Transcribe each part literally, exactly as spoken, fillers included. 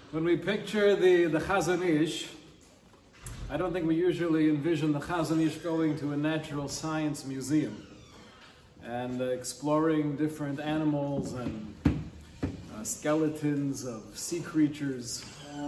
When we picture the, the Chazon Ish, I don't think we usually envision the Chazon Ish going to a natural science museum and uh, exploring different animals and uh, skeletons of sea creatures.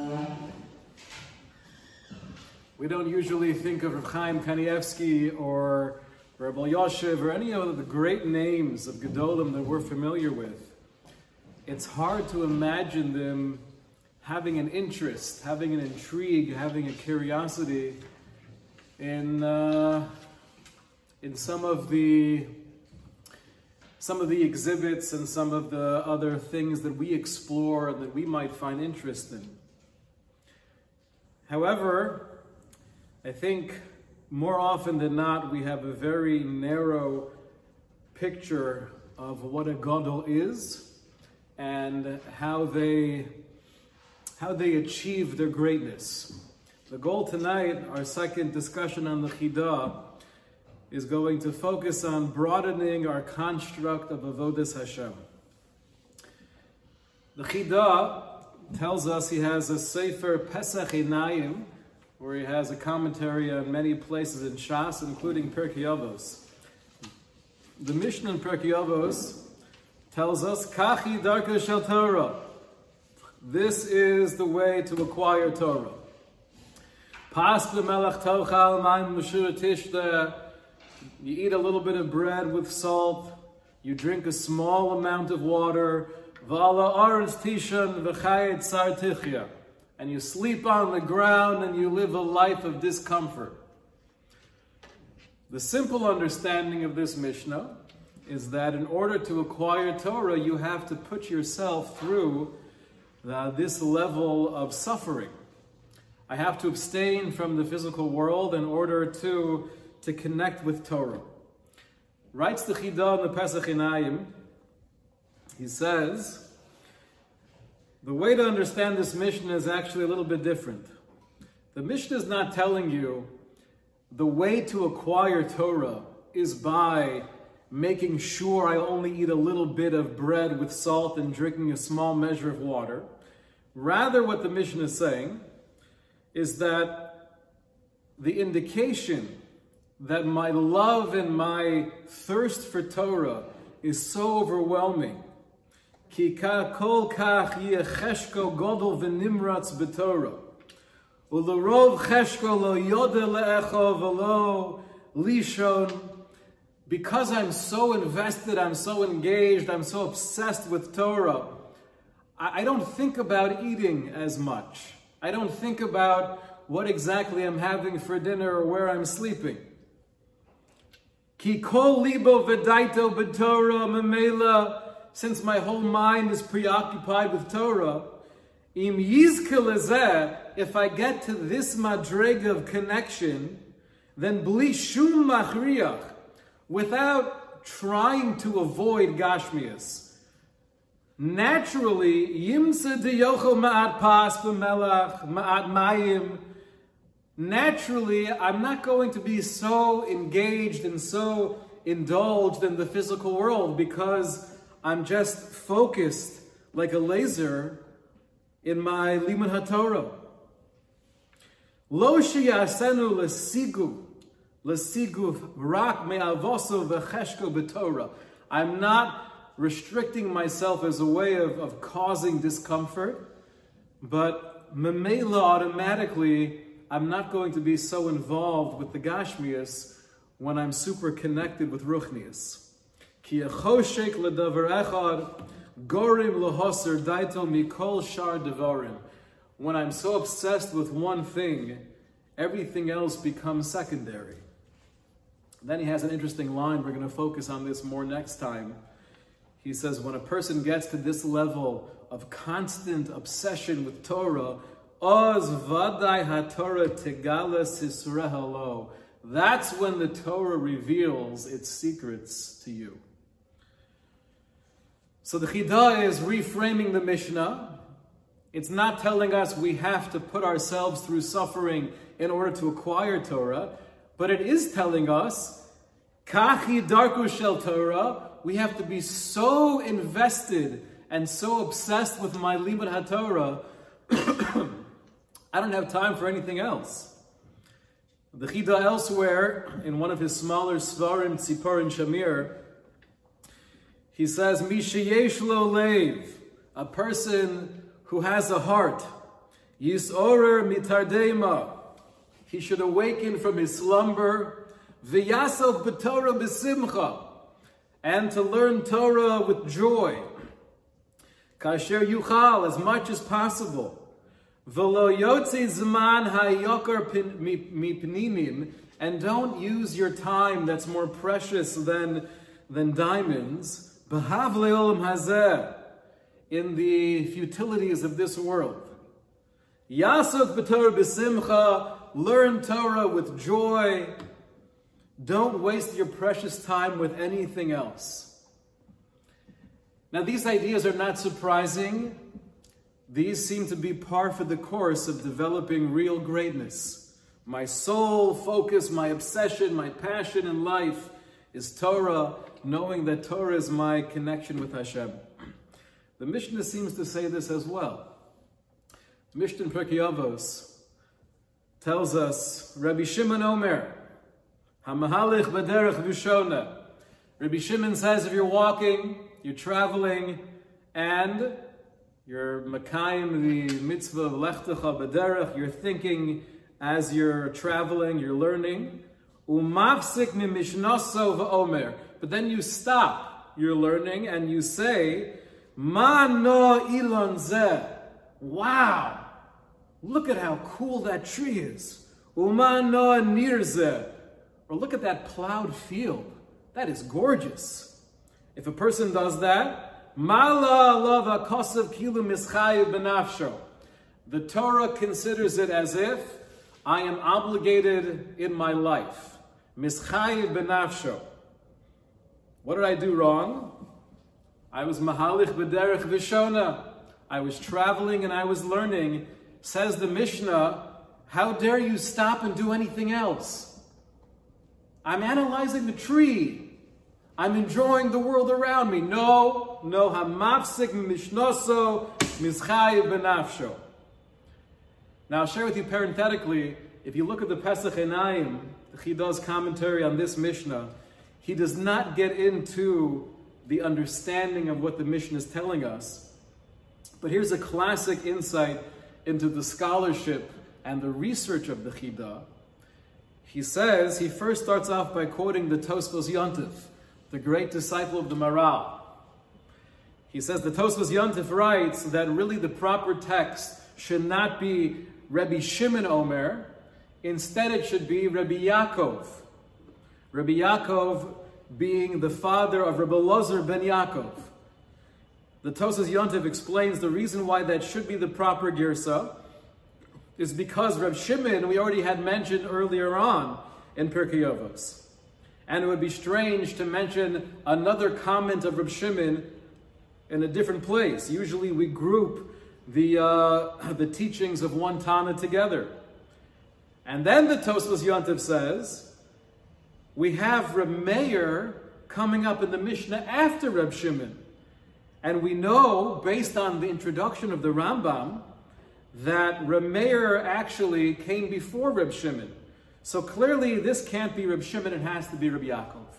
We don't usually think of Reb Chaim Kanievsky or Reb Elyashiv or any of the great names of Gedolim that we're familiar with. It's hard to imagine them having an interest, having an intrigue, having a curiosity in uh, in some of the some of the exhibits and some of the other things that we explore and that we might find interest in. However, I think more often than not we have a very narrow picture of what a gadol is and how they how they achieve their greatness. The goal tonight, our second discussion on the Chidah, is going to focus on broadening our construct of Avodas Hashem. The Chidah tells us he has a Sefer Pesach Einayim, where he has a commentary on many places in Shas, including Pirkei Avos. The Mishnah in Pirkei Avos tells us, Kachi darka shel Torah. This is the way to acquire Torah. Pas b'melach tochal mayim l'shur tishta. You eat a little bit of bread with salt. You drink a small amount of water. V'ala arz tishan v'chayet sar tichya. And you sleep on the ground and you live a life of discomfort. The simple understanding of this Mishnah is that in order to acquire Torah, you have to put yourself through the, this level of suffering. I have to abstain from the physical world in order to, to connect with Torah. Writes the Chidah in the Pesach Einayim, he says, the way to understand this Mishnah is actually a little bit different. The Mishnah is not telling you the way to acquire Torah is by making sure I only eat a little bit of bread with salt and drinking a small measure of water. Rather, what the Mishnah is saying is that the indication that my love and my thirst for Torah is so overwhelming, ki kol kach yeh cheshko godol v'nimratz b'Torah, u'lerov cheshko lo yodeh le'echo v'lo lishon. Because I'm so invested, I'm so engaged, I'm so obsessed with Torah, I, I don't think about eating as much. I don't think about what exactly I'm having for dinner or where I'm sleeping. Ki kol libo v'daito b'Torah memela. Since my whole mind is preoccupied with Torah, im yizke lezeh, if I get to this madrega of connection, then bli shum machriach, without trying to avoid Gashmias, naturally, yimsa de yochel ma'at pas b'melach ma'at mayim. Naturally, I'm not going to be so engaged and so indulged in the physical world because I'm just focused like a laser in my limud haTorah. Lo sheyasenu lesigu. I'm not restricting myself as a way of, of causing discomfort, but memela automatically, I'm not going to be so involved with the Gashmias when I'm super connected with Ruchnias. Ki echoshek ledavar echad gorim lehoser daitel mikol shar devarim. When I'm so obsessed with one thing, everything else becomes secondary. Then he has an interesting line. We're going to focus on this more next time. He says, when a person gets to this level of constant obsession with Torah, oz vadai haTorah tegala sisrehalo. That's when the Torah reveals its secrets to you. So the Chidah is reframing the Mishnah. It's not telling us we have to put ourselves through suffering in order to acquire Torah, but it is telling us, Kachi darku shel Torah, we have to be so invested and so obsessed with my limud haTorah I don't have time for anything else. The Chida elsewhere, in one of his smaller Svarim, Tzipor and Shamir, he says, Mishayesh lo leiv, a person who has a heart, Yisorer mitardema, he should awaken from his slumber, V'yasov b'Torah b'simcha, and to learn Torah with joy. Kasher yuchal, as much as possible. V'lo yotzi zman hayokar mipnimim, and don't use your time that's more precious than, than diamonds. B'hav le'olam hazeh, in the futilities of this world. Yasov b'Torah b'simcha, learn Torah with joy. Don't waste your precious time with anything else. Now, these ideas are not surprising. These seem to be par for the course of developing real greatness. My sole focus, my obsession, my passion in life is Torah, knowing that Torah is my connection with Hashem. The Mishnah seems to say this as well. The Mishnah in Pirkei Avos tells us, Rabbi Shimon Omer, Hamahalich b'derech v'shona. Rabbi Shimon says, if you're walking, you're traveling, and you're makayim the mitzvah of lechtecha b'derech, you're thinking as you're traveling, you're learning, umafsik mimishnaso v'omer. But then you stop your learning and you say, Ma no ilon zeh. Wow, look at how cool that tree is. Uma no nir zeh. Or look at that plowed field. That is gorgeous. If a person does that, Mala lava kosav kilu mischayu benafsho. The Torah considers it as if I am obligated in my life. Mischayu benafsho. What did I do wrong? I was mahalich b'derech v'shona. I was traveling and I was learning. Says the Mishnah, how dare you stop and do anything else? I'm analyzing the tree. I'm enjoying the world around me. No, no, hamafsik mishnoso mizchayu benafsho. Now I'll share with you parenthetically, if you look at the Pesach Einayim, the Chida's commentary on this Mishnah, he does not get into the understanding of what the Mishnah is telling us. But here's a classic insight into the scholarship and the research of the Chida. He says, he first starts off by quoting the Tosfos Yontif, the great disciple of the Maral. He says the Tosfos Yontif writes that really the proper text should not be Rabbi Shimon Omer, instead it should be Rabbi Yaakov. Rabbi Yaakov being the father of Rabbi Elazar ben Yaakov. The Tosfos Yontif explains the reason why that should be the proper girsa is because Reb Shimon, we already had mentioned earlier on in Pirkei Avos. And it would be strange to mention another comment of Reb Shimon in a different place. Usually we group the, uh, the teachings of one Tana together. And then the Tosfos Yontif says, we have Reb Meir coming up in the Mishnah after Reb Shimon. And we know, based on the introduction of the Rambam, that Reb Meir actually came before Reb Shimon. So clearly this can't be Reb Shimon, it has to be Reb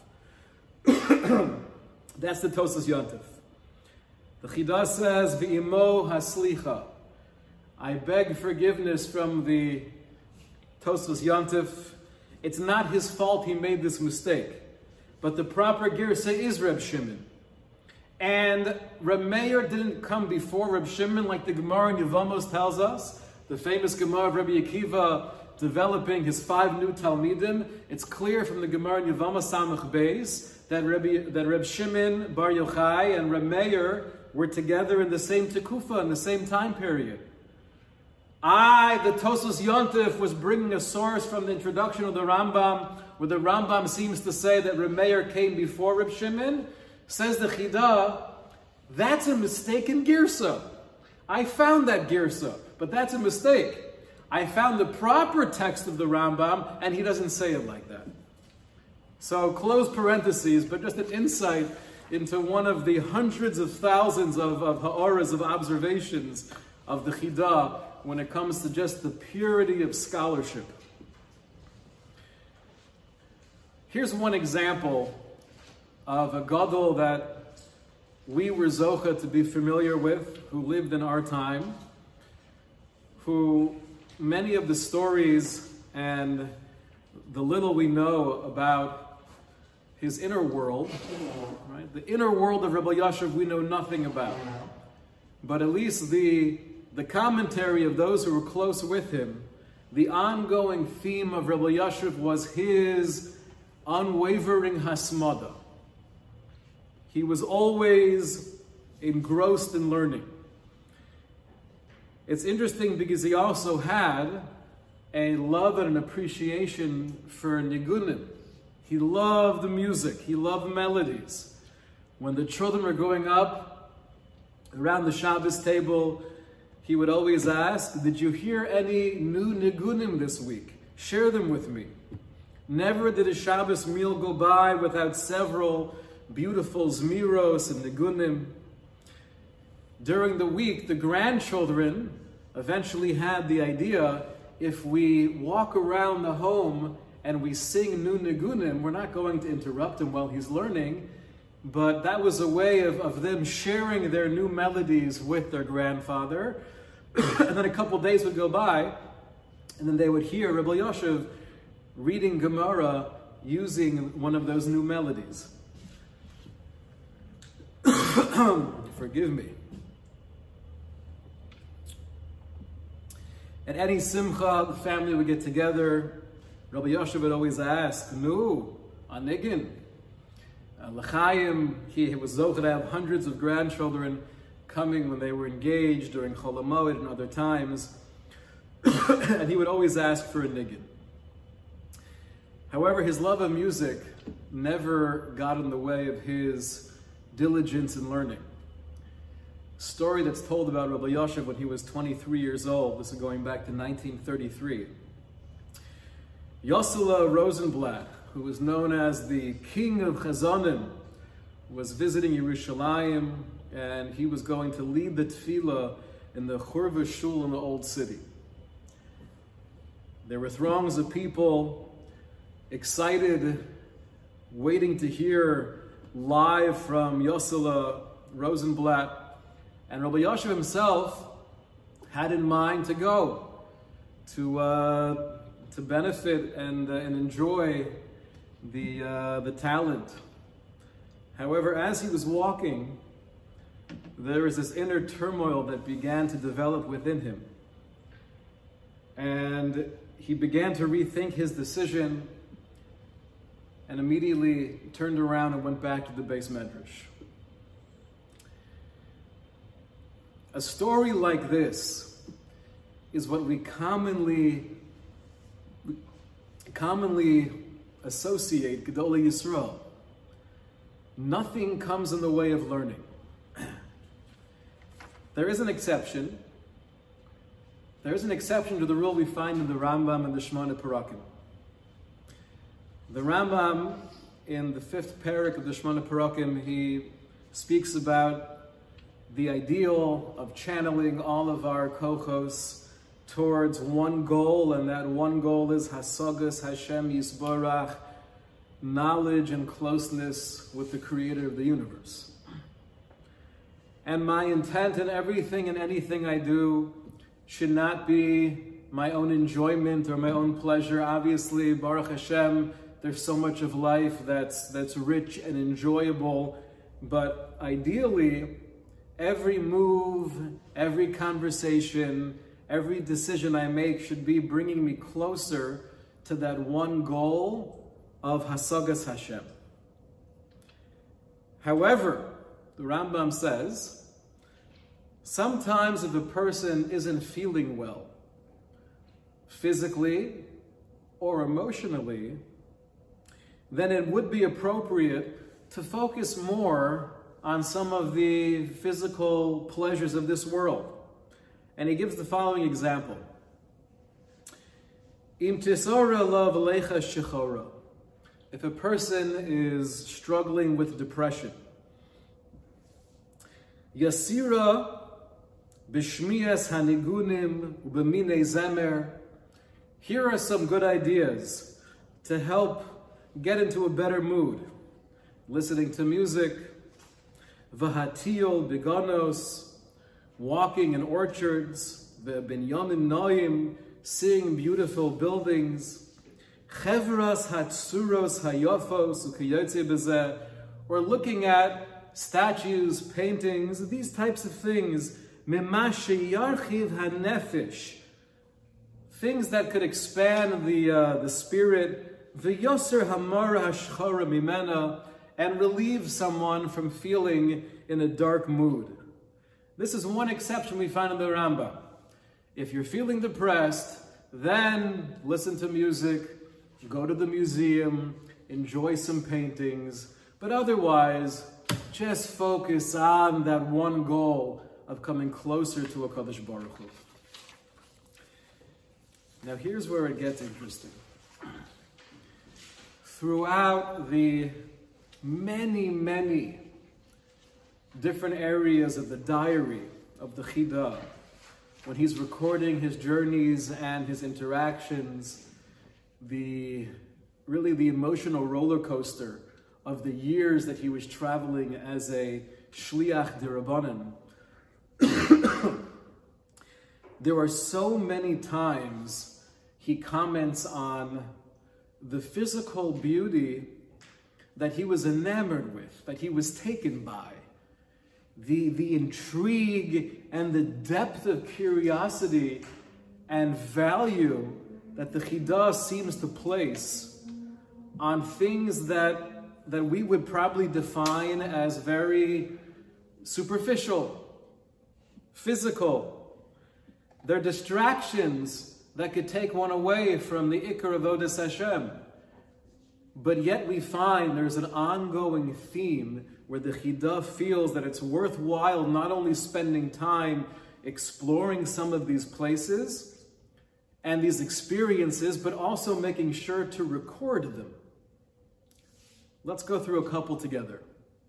Yaakov. That's the Tosfos Yontif. The Chida says, V'imo haslicha. I beg forgiveness from the Tosfos Yontif. It's not his fault he made this mistake. But the proper girsa is Reb Shimon. And Reb Meir didn't come before Reb Shimon like the Gemara in Yevamos tells us. The famous Gemara of Rabbi Akiva developing his five new Talmidim. It's clear from the Gemara in Yevamos Samach Beis that Reb, that Reb Shimon Bar Yochai and Reb Meir were together in the same Tekufa, in the same time period. I, the Tosfos Yontif, was bringing a source from the introduction of the Rambam, where the Rambam seems to say that Reb Meir came before Reb Shimon. Says the Chida, that's a mistaken girsa. I found that girsa, but that's a mistake. I found the proper text of the Rambam, and he doesn't say it like that. So close parentheses, but just an insight into one of the hundreds of thousands of, of ha'oras, of observations of the Chida when it comes to just the purity of scholarship. Here's one example of a gadol that we were zocha to be familiar with, who lived in our time, who many of the stories and the little we know about his inner world, right? The inner world of Rabbi Yashiv we know nothing about. But at least the, the commentary of those who were close with him, the ongoing theme of Rabbi Yashiv was his unwavering hasmada. He was always engrossed in learning. It's interesting because he also had a love and an appreciation for nigunim. He loved the music. He loved melodies. When the children were going up around the Shabbos table, he would always ask, did you hear any new nigunim this week? Share them with me. Never did a Shabbos meal go by without several beautiful zmiros and nigunim. During the week, the grandchildren eventually had the idea, if we walk around the home and we sing new nigunim, we're not going to interrupt him while he's learning, but that was a way of, of them sharing their new melodies with their grandfather. And then a couple days would go by, and then they would hear Rabbi Yashiv reading Gemara using one of those new melodies. Forgive me. At any simcha, the family would get together. Rabbi Yashiv would always ask, Nu, anigin, l'chaim. He was zocheh to have hundreds of grandchildren coming when they were engaged during Chol HaMoed and other times. And he would always ask for a niggin. However, his love of music never got in the way of his diligence in learning. Story that's told about Rabbi Yashiv when he was twenty-three years old. This is going back to nineteen thirty-three. Yossele Rosenblatt, who was known as the king of Chazanim, was visiting Yerushalayim, and he was going to lead the tefillah in the Churva Shul in the Old City. There were throngs of people excited, waiting to hear live from Yossele Rosenblatt. And Rabbi Yashiv himself had in mind to go, to uh, to benefit and uh, and enjoy the uh, the talent. However, as he was walking, there was this inner turmoil that began to develop within him, and he began to rethink his decision, and immediately turned around and went back to the Beis Medrash. A story like this is what we commonly commonly associate Gedolei Yisrael. Nothing comes in the way of learning. There is an exception. There is an exception to the rule we find in the Rambam and the Shmona Parakim. The Rambam, in the fifth parak of the Shmona Parakim, he speaks about the ideal of channeling all of our kochos towards one goal, and that one goal is Hasagas Hashem Yisborach, knowledge and closeness with the Creator of the universe. And my intent in everything and anything I do should not be my own enjoyment or my own pleasure. Obviously, Baruch Hashem, there's so much of life that's that's rich and enjoyable, but ideally, every move, every conversation, every decision I make should be bringing me closer to that one goal of Hasagas Hashem. However, the Rambam says, sometimes if a person isn't feeling well, physically or emotionally, then it would be appropriate to focus more on some of the physical pleasures of this world. And he gives the following example. Im tisora lo v'leicha shechora. If a person is struggling with depression, Yasira b'shmias hanigunim u'b'minei zemer. Here are some good ideas to help get into a better mood. Listening to music, v'hatiol beganos, walking in orchards, v'binyamin noim, seeing beautiful buildings, chevras hatsuros hayofos ukiyotze bezeh, or looking at statues, paintings, these types of things, mimashe yarchiv hanefesh, things that could expand the uh, the spirit, v'yoser hamara hashchara mimena, and relieve someone from feeling in a dark mood. This is one exception we find in the Rambam. If you're feeling depressed, then listen to music, go to the museum, enjoy some paintings, but otherwise, just focus on that one goal of coming closer to HaKadosh Baruch Hu. Now here's where it gets interesting. Throughout the many, many different areas of the diary of the Chida, when he's recording his journeys and his interactions, the really the emotional roller coaster of the years that he was traveling as a Shliach D'Rabbanan, there are so many times he comments on the physical beauty that he was enamored with, that he was taken by. The, the intrigue and the depth of curiosity and value that the Chida seems to place on things that, that we would probably define as very superficial, physical. They're distractions that could take one away from the Ikar of Avodas Hashem. But yet we find there's an ongoing theme where the Chida feels that it's worthwhile not only spending time exploring some of these places and these experiences, but also making sure to record them. Let's go through a couple together.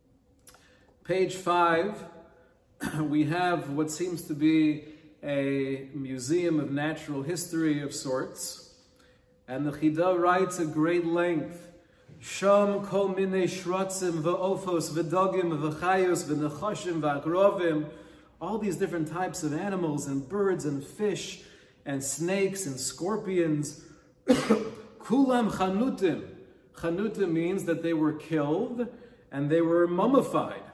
Page five, we have what seems to be a museum of natural history of sorts. And the Chida writes at great length, Sham kol minei shratzim v'ofos v'dogim v'chayos v'nechashim v'akrovim, all these different types of animals and birds and fish and snakes and scorpions. Kulam chanutim. Chanutim means that they were killed and they were mummified.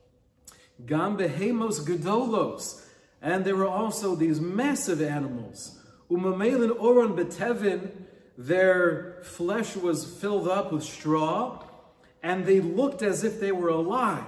Gam behemos gedolos. And there were also these massive animals. Umamelin oron betevin, their flesh was filled up with straw, and they looked as if they were alive.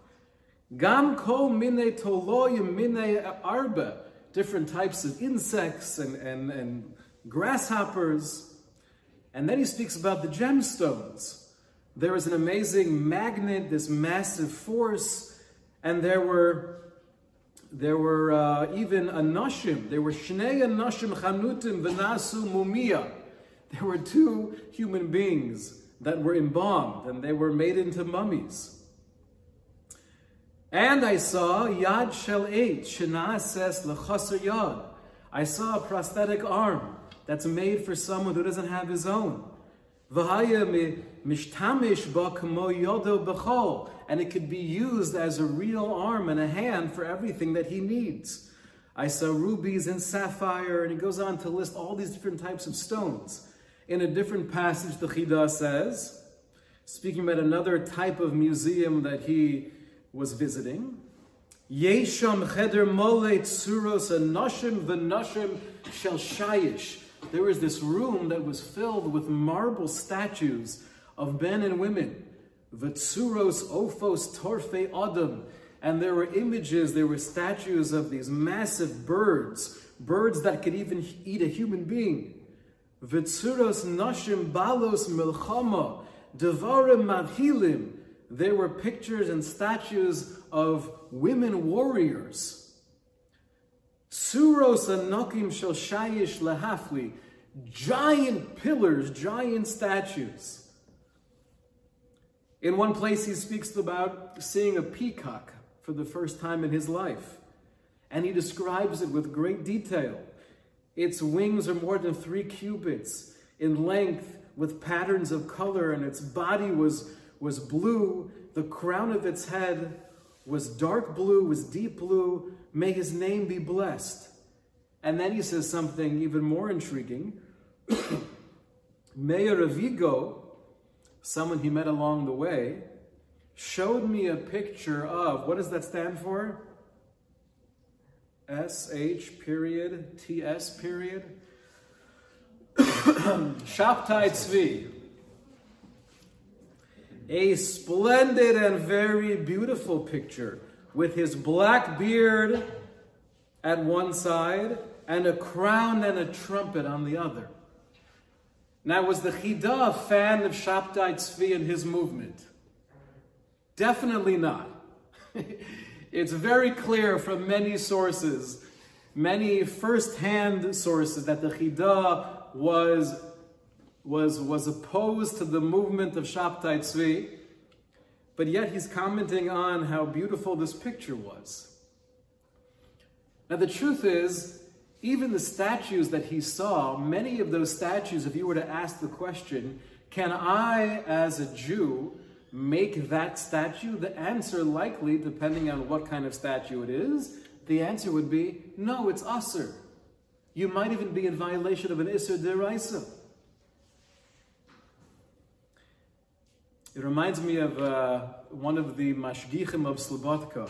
Gam kol minei toloyim minei arba, different types of insects and, and, and grasshoppers. And then he speaks about the gemstones. There was an amazing magnet, this massive force, and there were there were uh, even anashim. There were shnei anashim chanutim v'nasu mumia. There were two human beings that were embalmed, and they were made into mummies. And I saw yad shel eight shenaases lechaser yad. I saw a prosthetic arm that's made for someone who doesn't have his own. V'haya mishtamish ba kamo yodo b'chol, and it could be used as a real arm and a hand for everything that he needs. I saw rubies and sapphire, and he goes on to list all these different types of stones. In a different passage, the Chida says, speaking about another type of museum that he was visiting, Yesham cheder mole tsuros anashim v'nashim shel shayish. There was this room that was filled with marble statues of men and women. V'tsuros ophos torfei adam. And there were images, there were statues of these massive birds, birds that could even eat a human being. V'tsuros nashim balos milchama, devarim mavhilim. There were pictures and statues of women warriors. Suros anakim shel shayish lehafli, giant pillars, giant statues. In one place he speaks about seeing a peacock for the first time in his life. And he describes it with great detail. Its wings are more than three cubits in length with patterns of color, and its body was, was blue. The crown of its head was dark blue, was deep blue. May his name be blessed. And then he says something even more intriguing. Meir Avigo, someone he met along the way, showed me a picture of, what does that stand for? S H period, T S period. Shabtai Tzvi. A splendid and very beautiful picture with his black beard at one side and a crown and a trumpet on the other. Now, was the Chida a fan of Shabtai Tzvi and his movement? Definitely not. It's very clear from many sources, many first-hand sources, that the Chida was, was, was opposed to the movement of Shabtai Tzvi, but yet he's commenting on how beautiful this picture was. Now the truth is, even the statues that he saw, many of those statues, if you were to ask the question, can I, as a Jew, make that statue? The answer likely, depending on what kind of statue it is, the answer would be, no, it's Asur. You might even be in violation of an Isur D'Oraisa. It reminds me of uh, one of the mashgichim of Slobodka.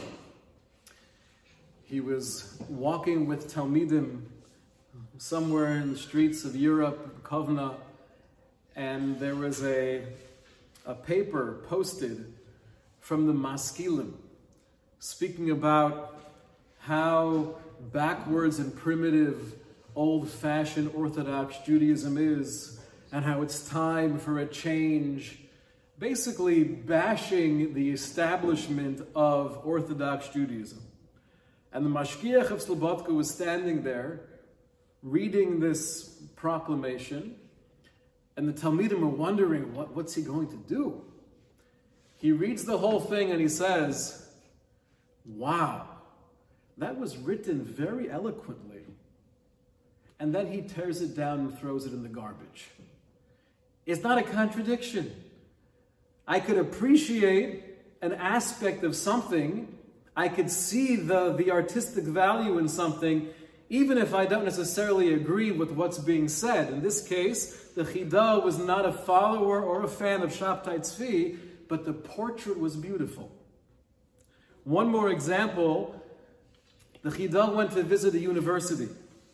He was walking with Talmidim somewhere in the streets of Europe, Kovna, and there was a, a paper posted from the Maskilim speaking about how backwards and primitive, old-fashioned Orthodox Judaism is, and how it's time for a change, basically bashing the establishment of Orthodox Judaism. And the Mashgiach of Slobodka was standing there, reading this proclamation, and the Talmidim are wondering, what, what's he going to do? He reads the whole thing and he says, wow, that was written very eloquently. And then he tears it down and throws it in the garbage. It's not a contradiction. I could appreciate an aspect of something, I could see the, the artistic value in something, even if I don't necessarily agree with what's being said. In this case, the Chida was not a follower or a fan of Shabtai Tzvi, but the portrait was beautiful. One more example, the Chida went to visit a university.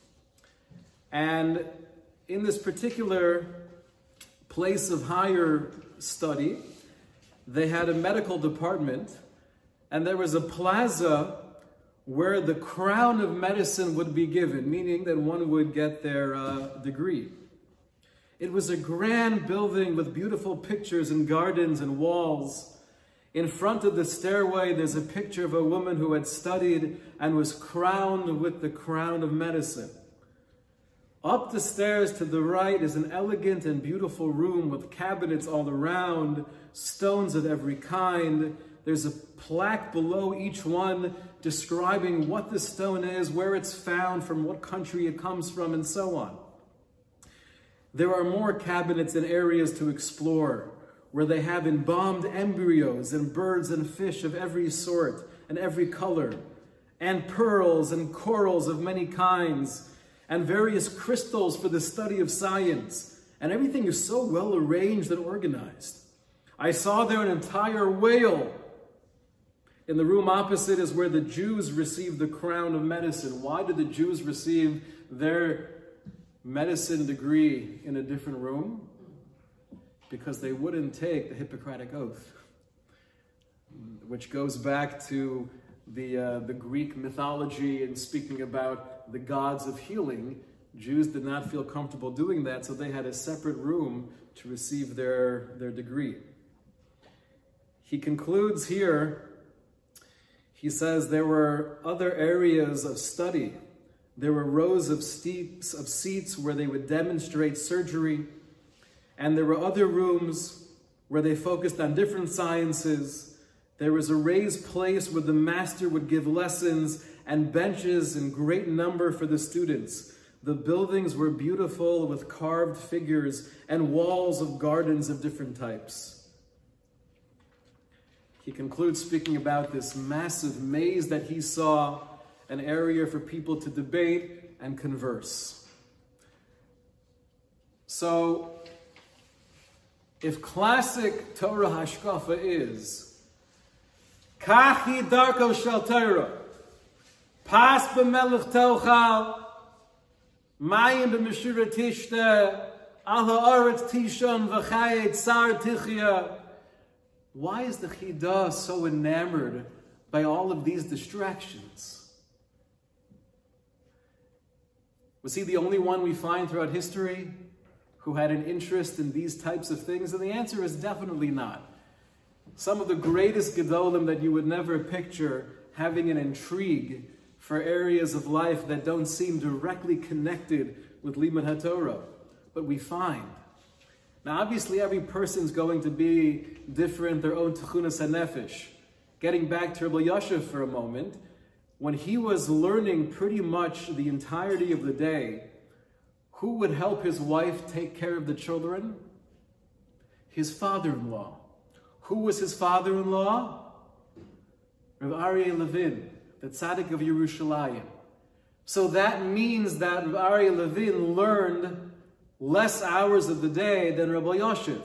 And in this particular place of higher study, they had a medical department, and there was a plaza where the crown of medicine would be given, meaning that one would get their uh, degree. It was a grand building with beautiful pictures and gardens and walls. In front of the stairway, there's a picture of a woman who had studied and was crowned with the crown of medicine. Up the stairs to the right is an elegant and beautiful room with cabinets all around, stones of every kind. There's a plaque below each one describing what the stone is, where it's found, from what country it comes from, and so on. There are more cabinets and areas to explore, where they have embalmed embryos and birds and fish of every sort and every color, and pearls and corals of many kinds, and various crystals for the study of science. And everything is so well arranged and organized. I saw there an entire whale. In the room opposite is where the Jews received the crown of medicine. Why did the Jews receive their medicine degree in a different room? Because they wouldn't take the Hippocratic Oath, which goes back to the, uh, the Greek mythology and speaking about the gods of healing. Jews did not feel comfortable doing that, so they had a separate room to receive their, their degree. He concludes here, he says there were other areas of study. There were rows of seats, of seats where they would demonstrate surgery, and there were other rooms where they focused on different sciences, There was a raised place where the master would give lessons and benches in great number for the students. The buildings were beautiful with carved figures and walls of gardens of different types. He concludes speaking about this massive maze that he saw, an area for people to debate and converse. So, if classic Torah hashkafa is Kachi darko shel Torah, pas b'melech tochal, mayim b'meshura tishta, al ha'aretz tishon v'chayet sar tichya. Why is the Chidah so enamored by all of these distractions? Was he the only one we find throughout history who had an interest in these types of things? And the answer is definitely not. Some of the greatest Gedolim that you would never picture having an intrigue for areas of life that don't seem directly connected with Limud HaTorah. But we find. Now obviously every person's going to be different, their own Techunas HaNefesh. Getting back to Rabbi Yosef for a moment, when he was learning pretty much the entirety of the day, who would help his wife take care of the children? His father-in-law. Who was his father-in-law? Rav Aryeh Levin, the tzaddik of Yerushalayim. So that means that Rav Aryeh Levin learned less hours of the day than Rabbi Yosef.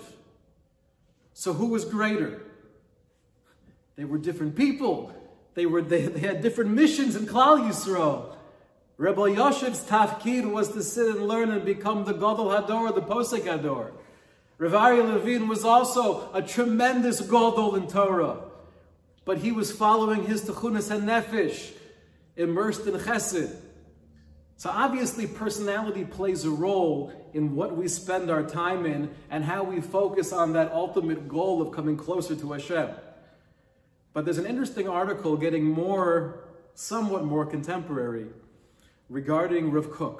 So who was greater? They were different people. They were they, they had different missions in Klal Yisrael. Rabbi Yosef's tafkid was to sit and learn and become the Gadol Hador, the Posek Hador. Rav Aryeh Levin was also a tremendous Gadol in Torah, but he was following his Techunas HaNefesh, immersed in Chesed. So obviously personality plays a role in what we spend our time in and how we focus on that ultimate goal of coming closer to Hashem. But there's an interesting article getting more, somewhat more contemporary regarding Rav Kook.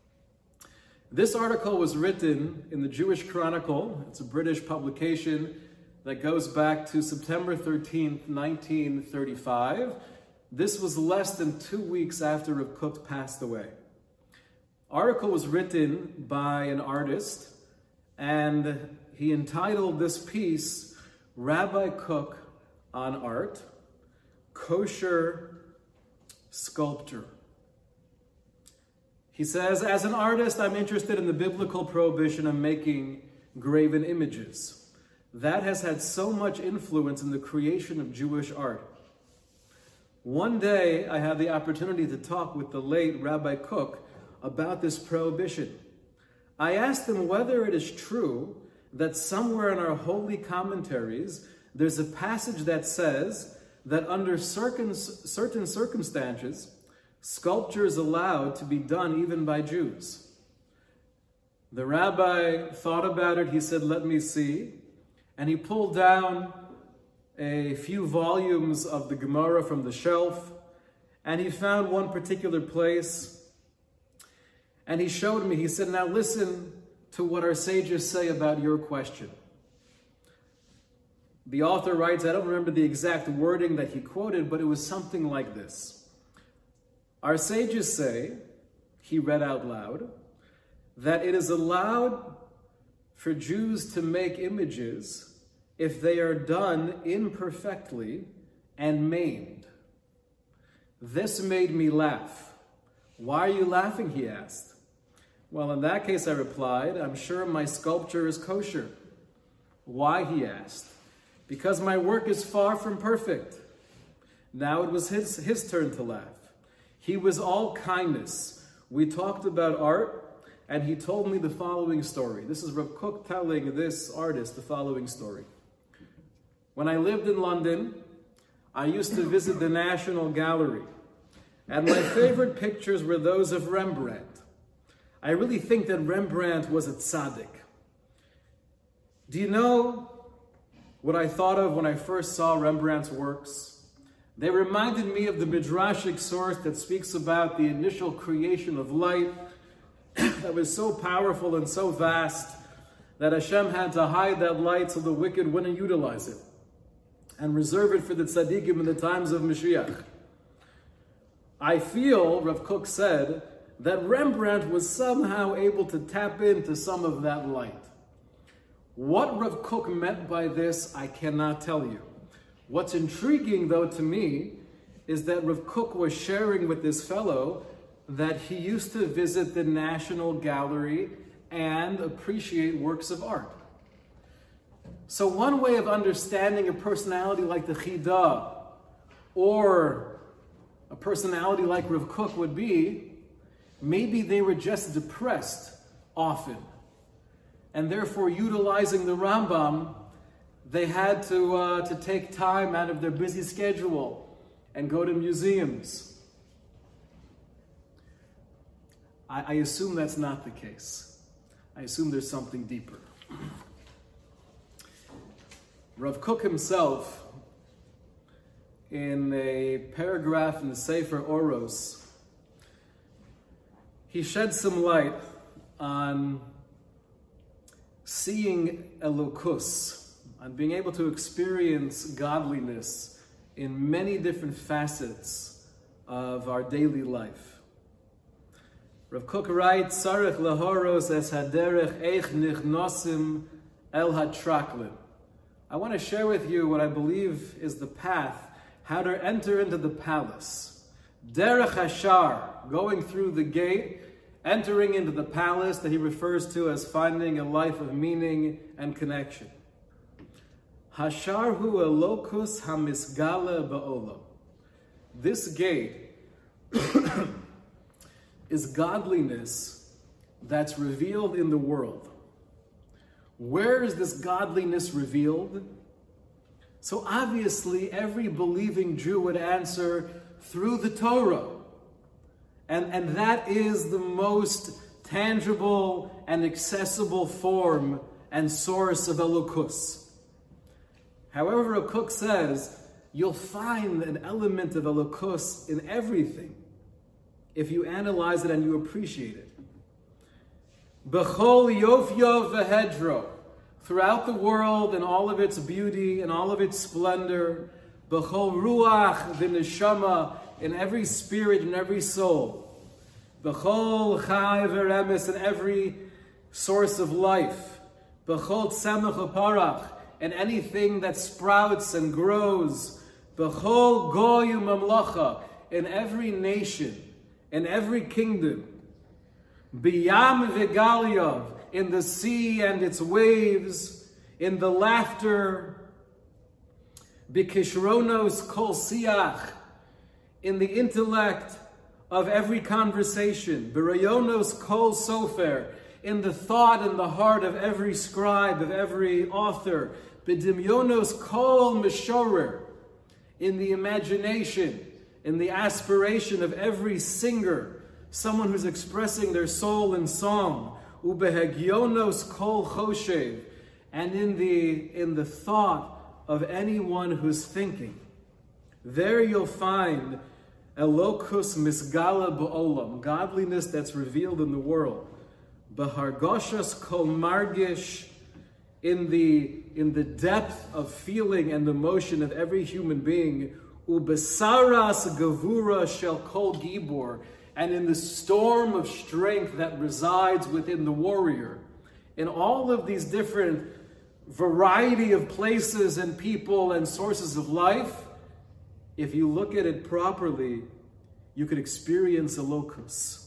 This article was written in the Jewish Chronicle. It's a British publication that goes back to September thirteenth, nineteen thirty-five. This was less than two weeks after Rav Kook passed away. Article was written by an artist, and he entitled this piece, Rabbi Kook on Art, Kosher Sculpture. He says, as an artist, I'm interested in the biblical prohibition of making graven images. That has had so much influence in the creation of Jewish art. One day, I had the opportunity to talk with the late Rabbi Kook about this prohibition. I asked him whether it is true that somewhere in our holy commentaries, there's a passage that says that under certain, certain circumstances, sculpture is allowed to be done even by Jews. The rabbi thought about it. He said, let me see. And he pulled down a few volumes of the Gemara from the shelf, and he found one particular place, and he showed me. He said, now listen to what our sages say about your question. The author writes, I don't remember the exact wording that he quoted, but it was something like this. Our sages say, he read out loud, that it is allowed for Jews to make images if they are done imperfectly and maimed. This made me laugh. Why are you laughing, he asked. Well, in that case, I replied, I'm sure my sculpture is kosher. Why, he asked. Because my work is far from perfect. Now it was his, his turn to laugh. He was all kindness. We talked about art, and he told me the following story. This is Rav Kook telling this artist the following story. When I lived in London, I used to visit the National Gallery, and my favorite pictures were those of Rembrandt. I really think that Rembrandt was a tzaddik. Do you know what I thought of when I first saw Rembrandt's works? They reminded me of the Midrashic source that speaks about the initial creation of light that was so powerful and so vast that Hashem had to hide that light so the wicked wouldn't utilize it. and reserve it for the tzaddikim in the times of Mashiach. I feel, Rav Kook said, that Rembrandt was somehow able to tap into some of that light. What Rav Kook meant by this, I cannot tell you. What's intriguing, though, to me, is that Rav Kook was sharing with this fellow that he used to visit the National Gallery and appreciate works of art. So one way of understanding a personality like the Chida or a personality like Rav Kook would be, maybe they were just depressed often. And therefore, utilizing the Rambam, they had to, uh, to take time out of their busy schedule and go to museums. I, I assume that's not the case. I assume there's something deeper. Rav Kook himself, in a paragraph in the Sefer Oros, he shed some light on seeing Elokus, on being able to experience godliness in many different facets of our daily life. Rav Kook writes, Sarech lahoros es haderech eich nichnosim el hatraklin. I want to share with you what I believe is the path, how to enter into the palace. Derech hashar, going through the gate, entering into the palace that he refers to as finding a life of meaning and connection. Hashar hu elokus hamisgala ba'olam. This gate is godliness that's revealed in the world. Where is this godliness revealed? So obviously every believing Jew would answer through the Torah. And, and that is the most tangible and accessible form and source of Elokus. However, Rav Kook says, you'll find an element of Elokus in everything if you analyze it and you appreciate it. B'chol yofyo v'hedro, throughout the world and all of its beauty and all of its splendor, b'chol ruach v'neshama, in every spirit and every soul, b'chol chai v'remes, in every source of life, b'chol tzemach u'parach, and anything that sprouts and grows, b'chol goy u'mamlacha, in every nation, in every kingdom, b'yam v'galyav, in the sea and its waves, in the laughter, b'kishronos kol siach, in the intellect of every conversation, b'rayonos kol sofer, in the thought and the heart of every scribe, of every author, b'dimyonos kol mishorer, in the imagination, in the aspiration of every singer, someone who's expressing their soul in song, ubehegionos kol choshev, and in the in the thought of anyone who's thinking. There you'll find elokus misgala ba'olam, godliness that's revealed in the world. Behargoshas kol margish, in the in the depth of feeling and emotion of every human being. Ubesaras gavura shel kol gibor, and in the storm of strength that resides within the warrior. In all of these different variety of places and people and sources of life, if you look at it properly, you could experience Elokus.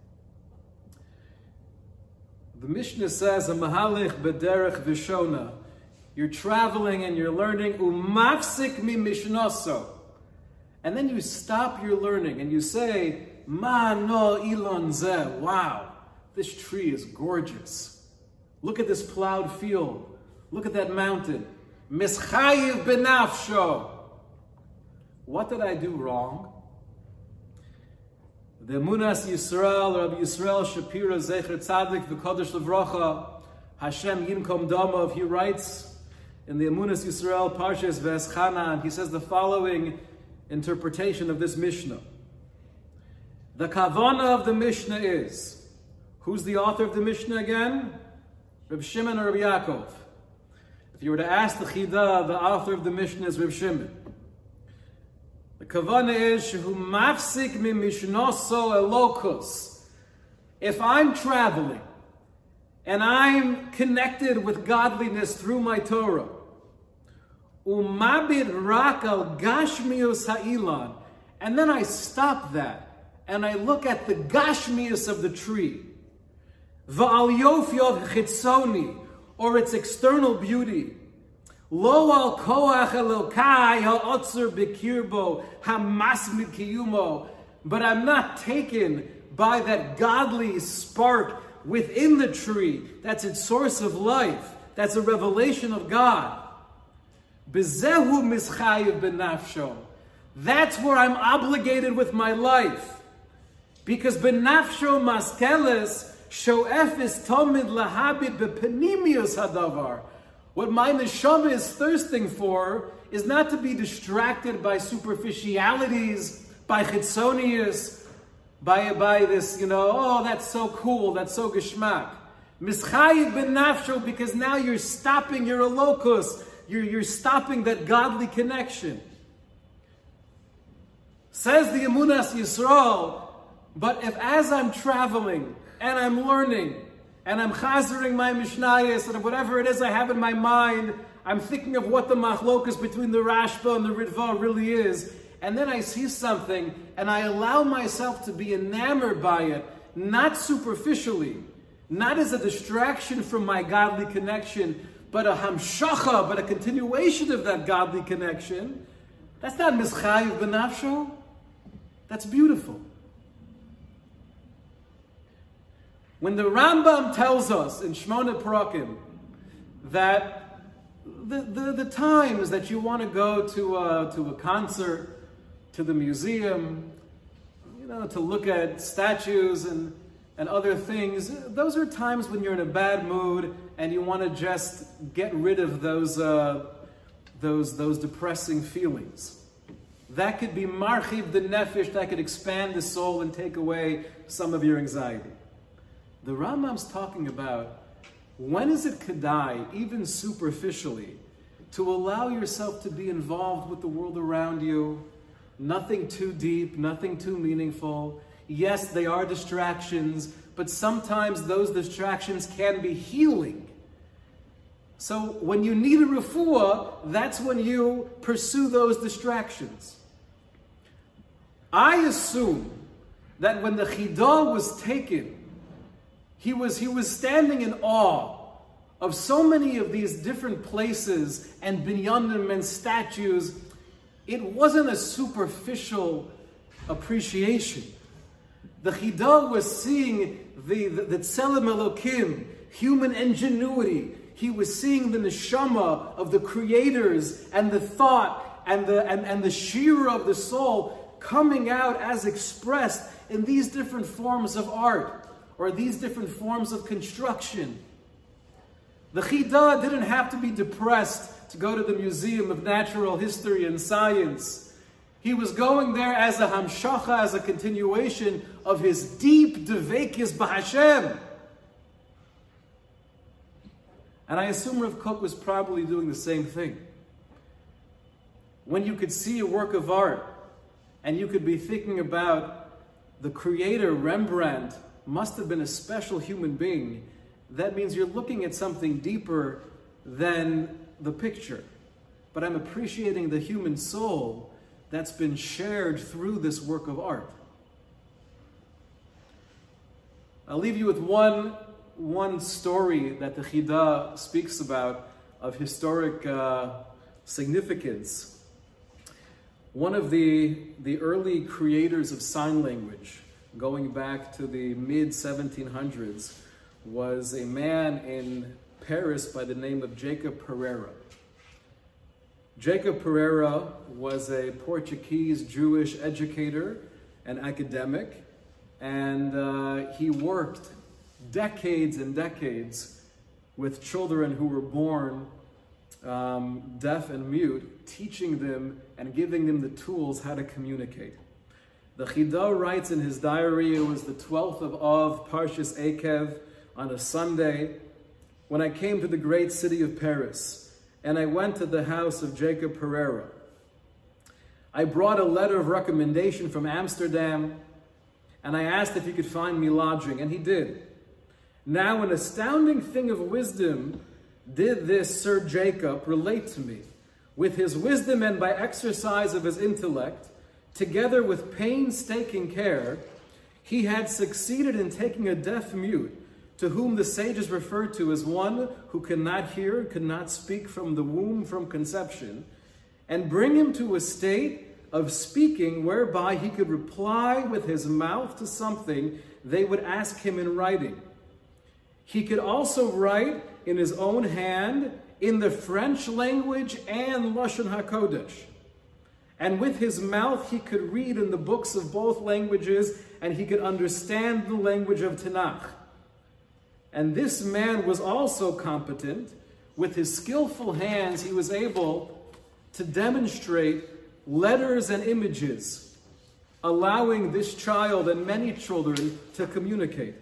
The Mishnah says, "A mahalich b'derech v'shona." You're traveling and you're learning, umafsik mi mishnaso, and then you stop your learning and you say, "Ma no ilon zeh." Wow, this tree is gorgeous. Look at this plowed field. Look at that mountain. Mischayiv benafsho. What did I do wrong? The Emunas Yisrael, Rabbi Yisrael Shapira Zecher Tzadik V'Kodesh Levracha, Hashem Yinkom Domov, he writes in the Emunas Yisrael Parshas V'Eschana, he says the following interpretation of this Mishnah. The Kavana of the Mishnah is, who's the author of the Mishnah again? Reb Shimon or Reb Yaakov? If you were to ask the Chida, the author of the Mishnah is Reb Shimon. The kavanah is shehu mafsik mi mishnoso elokus. If I'm traveling and I'm connected with godliness through my Torah, umabid rak al gashmius ha'ilan, and then I stop that and I look at the gashmius of the tree, va'al yofyov chitzoni, or its external beauty, lo al koach elokai ha'otzer b'kirbo hamasmid kiyumo, but I'm not taken by that godly spark within the tree, that's its source of life, that's a revelation of God. Bezehu mischayiv benafsho. That's where I'm obligated with my life. Because benafsho maskeles shoefis tomid lahabit bepenimius hadavar. What my neshama is thirsting for is not to be distracted by superficialities, by chitzonius, by, by this, you know, oh, that's so cool, that's so geschmack. Mischayiv benafsho, because now you're stopping your alokus. You're, you're stopping that godly connection. Says the Emunas Yisrael, but if as I'm traveling and I'm learning and I'm chazering my mishnayos and whatever it is I have in my mind, I'm thinking of what the machlokas between the Rashba and the Ritva really is, and then I see something and I allow myself to be enamored by it, not superficially, not as a distraction from my godly connection, but a hamshacha, but a continuation of that godly connection, that's not mischayiv benafsho. That's beautiful. When the Rambam tells us in Shmona Parakim that the, the, the times that you want to go to a, to a concert, to the museum, you know, to look at statues and, and other things, those are times when you're in a bad mood and you want to just get rid of those, uh, those, those depressing feelings. That could be marchiv the nefesh, that could expand the soul and take away some of your anxiety. The Rambam's talking about when is it kedai, even superficially, to allow yourself to be involved with the world around you. Nothing too deep, nothing too meaningful. Yes, they are distractions, but sometimes those distractions can be healing. So when you need a refuah, that's when you pursue those distractions. I assume that when the Chidah was taken, he was, he was standing in awe of so many of these different places and binyanim and statues. It wasn't a superficial appreciation. The Chidah was seeing the, the, the Tselem Elokim, human ingenuity. He was seeing the neshama of the creators and the thought and the, and, and the shira of the soul coming out as expressed in these different forms of art or these different forms of construction. The Chidah didn't have to be depressed to go to the Museum of Natural History and Science. He was going there as a hamshacha, as a continuation of his deep devekis b'Hashem. And I assume Rav Kook was probably doing the same thing. When you could see a work of art and you could be thinking about the creator, Rembrandt, must have been a special human being, that means you're looking at something deeper than the picture. But I'm appreciating the human soul that's been shared through this work of art. I'll leave you with one, one story that the Chidah speaks about of historic uh, significance. One of the, the early creators of sign language, going back to the mid seventeen hundreds, was a man in Paris by the name of Jacob Pereira. Jacob Pereira was a Portuguese Jewish educator and academic, and uh, he worked decades and decades with children who were born um, deaf and mute, teaching them and giving them the tools how to communicate. The Chidah writes in his diary, it was the twelfth of Av, Parshas Ekev, on a Sunday, when I came to the great city of Paris. and I went to the house of Jacob Pereira. I brought a letter of recommendation from Amsterdam, and I asked if he could find me lodging, and he did. Now, an astounding thing of wisdom did this Sir Jacob relate to me. With his wisdom and by exercise of his intellect, together with painstaking care, he had succeeded in taking a deaf mute, to whom the sages refer to as one who cannot hear, cannot speak from the womb, from conception, and bring him to a state of speaking whereby he could reply with his mouth to something they would ask him in writing. He could also write in his own hand in the French language and Lashon HaKodesh. And with his mouth he could read in the books of both languages, and he could understand the language of Tanakh. And this man was also competent. With his skillful hands, he was able to demonstrate letters and images, allowing this child and many children to communicate.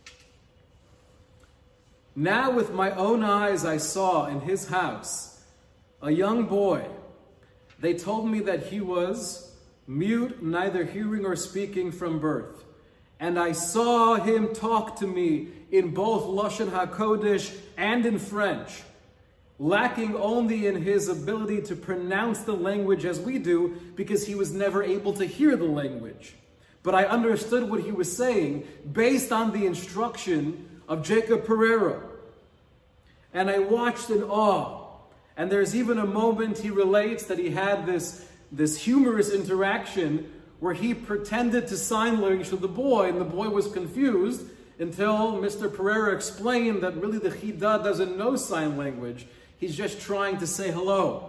Now with my own eyes I saw in his house a young boy. They told me that he was mute, neither hearing or speaking from birth. And I saw him talk to me in both Lashon HaKodesh and in French, lacking only in his ability to pronounce the language as we do, because he was never able to hear the language. But I understood what he was saying based on the instruction of Jacob Pereira. And I watched in awe. And there's even a moment he relates that he had this, this humorous interaction where he pretended to sign language to the boy, and the boy was confused until Mister Pereira explained that really the Chida doesn't know sign language. He's just trying to say hello.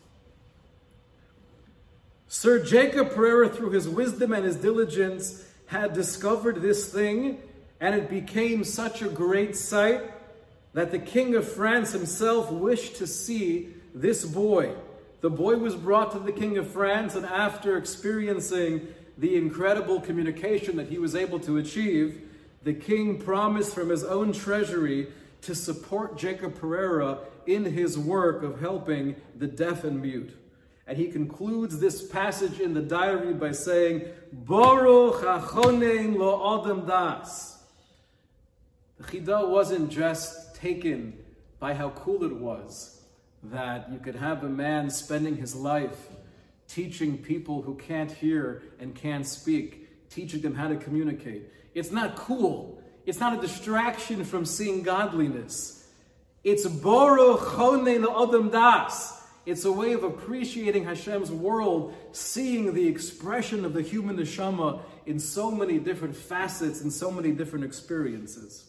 Sir Jacob Pereira, through his wisdom and his diligence, had discovered this thing, and it became such a great sight that the King of France himself wished to see this boy. The boy was brought to the King of France, and after experiencing the incredible communication that he was able to achieve, the king promised from his own treasury to support Jacob Pereira in his work of helping the deaf and mute. And he concludes this passage in the diary by saying, Baruch hachonein lo adam das. The Chida wasn't just taken by how cool it was that you could have a man spending his life teaching people who can't hear and can't speak, teaching them how to communicate. It's not cool. It's not a distraction from seeing godliness. It's Baruch chonein lo adam das. It's a way of appreciating Hashem's world, seeing the expression of the human neshama in so many different facets and so many different experiences.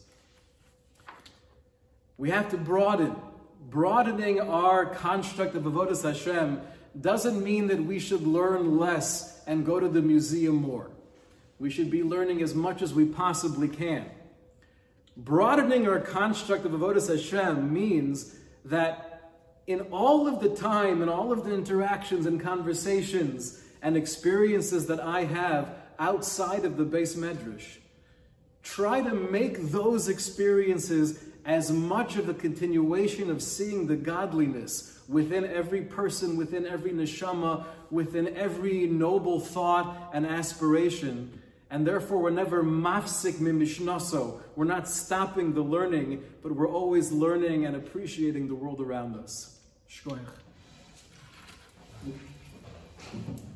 We have to broaden. Broadening our construct of Avodas Hashem doesn't mean that we should learn less and go to the museum more. We should be learning as much as we possibly can. Broadening our construct of Avodas Hashem means that in all of the time and all of the interactions and conversations and experiences that I have outside of the Beis Medrash, try to make those experiences as much of a continuation of seeing the godliness within every person, within every neshama, within every noble thought and aspiration. And therefore, we're never mafsik mimishnaso. We're not stopping the learning, but we're always learning and appreciating the world around us. Shkoyach.